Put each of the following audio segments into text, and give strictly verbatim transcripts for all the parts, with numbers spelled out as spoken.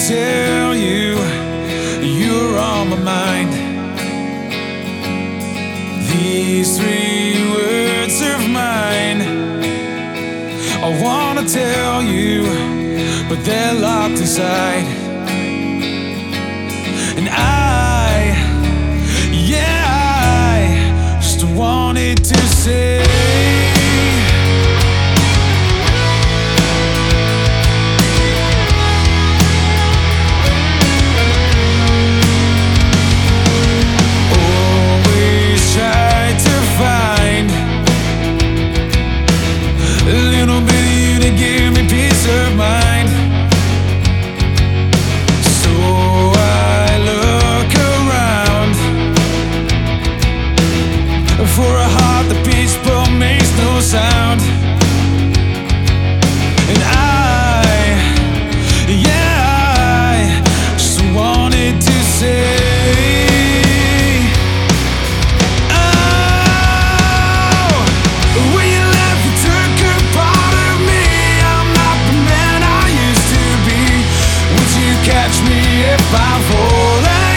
tell you you're on my mind. These three words of mine, I wanna tell you, but they're locked inside. And I, yeah, I just wanted to say, for a heart that beats but makes no sound. And I, yeah, I just wanted to say, oh, when you left you took a part of me. I'm not the man I used to be. Would you catch me if I'm falling?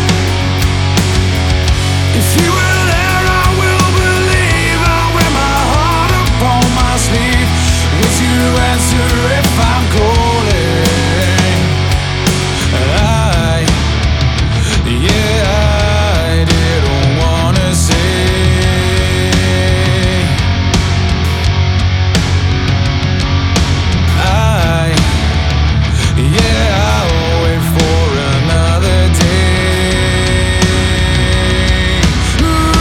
If you were if I'm calling, I, yeah, I didn't wanna say, I, yeah, I'll wait for another day. Ooh.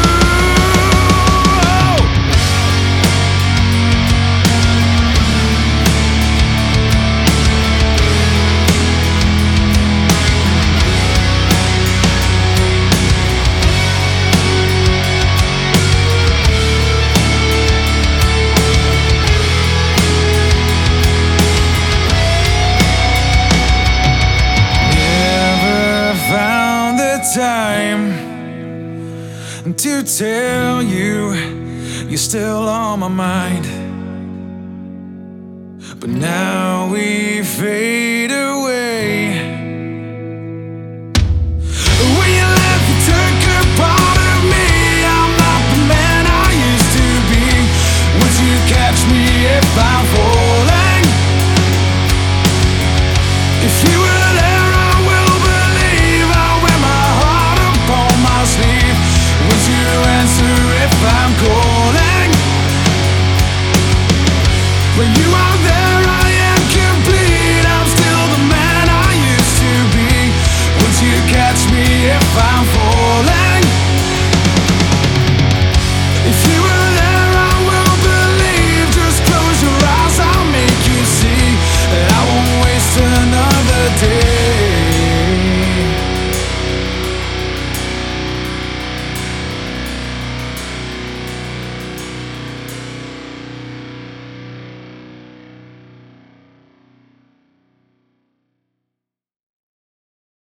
Time to tell you you're still on my mind, but now we fade away. When you left you took a part of me. I'm not the man I used to be. Would you catch me if I'm falling?